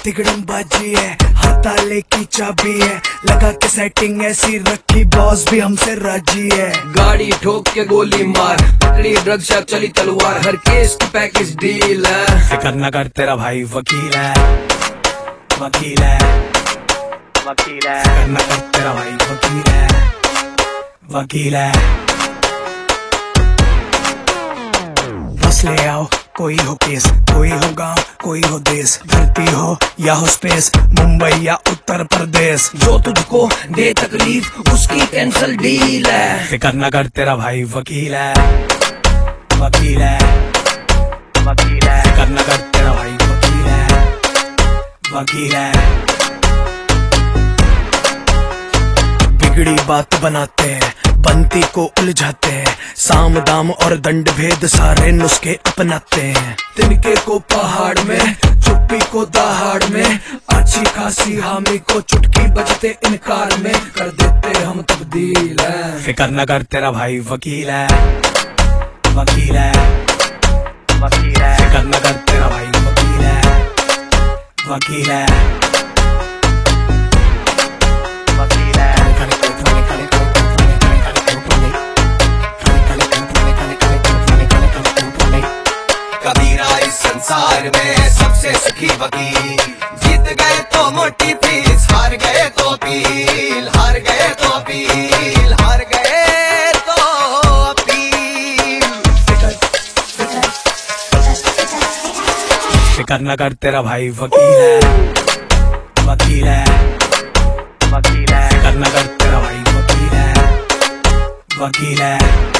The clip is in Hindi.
तिगड़म बाजी है, हर ताले की चाबी है, लगा के सेटिंग ऐसी रखी बॉस भी हमसे राजी है। गाड़ी ठोक के गोली मार, पकड़ी ड्रग शॉप चली तलवार, हर केस की पैकेज डील है। फिकर न कर तेरा भाई वकील है, वकील है, वकील है। फिकर न कर तेरा भाई वकील है, वकील है। बस ले आओ कोई हो केस, कोई हो गांव कोई हो देश, धरती हो या हो स्पेस, मुंबई या उत्तर प्रदेश, जो तुझको दे तकलीफ उसकी कैंसल डील है। फिकर न कर तेरा भाई वकील है, वकील है, वकील है। फिकर न कर तेरा भाई वकील है, वकील है। बिगड़ी बात बनाते हैं, बनती को उलझाते हैं, साम दाम और दंड भेद सारे नुस्खे अपनाते हैं। तिनके को पहाड़ में, चुप्पी को दहाड़ में, अच्छी खासी हामी को चुटकी बजते इनकार में, कर देते हम तब्दील है। फिकर न कर तेरा भाई वकील है, वकील है, वकील है। फिकर न कर तेरा भाई वकील है, वकील है। कबीरा इस संसार में सबसे सुखी वकील, जीत गए तो मोटी फीस, हार गए तो अपील, हार गए तो अपील, हार गए तो अपील। फिकर न कर तेरा भाई वकील है, वकील है, वकील है। फिकर न कर तेरा भाई वकील है, वकील है।